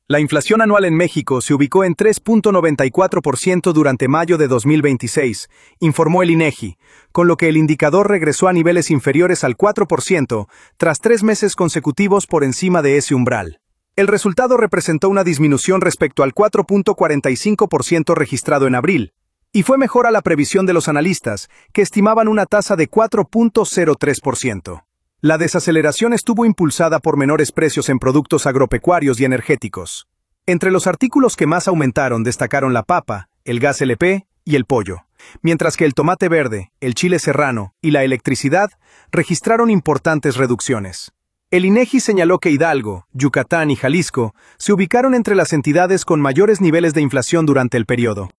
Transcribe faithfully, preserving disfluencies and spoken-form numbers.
La inflación anual en México se ubicó en tres punto noventa y cuatro por ciento durante mayo de dos mil veintiséis, informó el INEGI, con lo que el indicador regresó a niveles inferiores al cuatro por ciento, tras tres meses consecutivos por encima de ese umbral. El resultado representó una disminución respecto al cuatro punto cuarenta y cinco por ciento registrado en abril, y fue mejor a la previsión de los analistas, que estimaban una tasa de cuatro punto cero tres por ciento. La desaceleración estuvo impulsada por menores precios en productos agropecuarios y energéticos. Entre los artículos que más aumentaron destacaron la papa, el gas L P y el pollo, mientras que el tomate verde, el chile serrano y la electricidad registraron importantes reducciones. El INEGI señaló que Hidalgo, Yucatán y Jalisco se ubicaron entre las entidades con mayores niveles de inflación durante el periodo.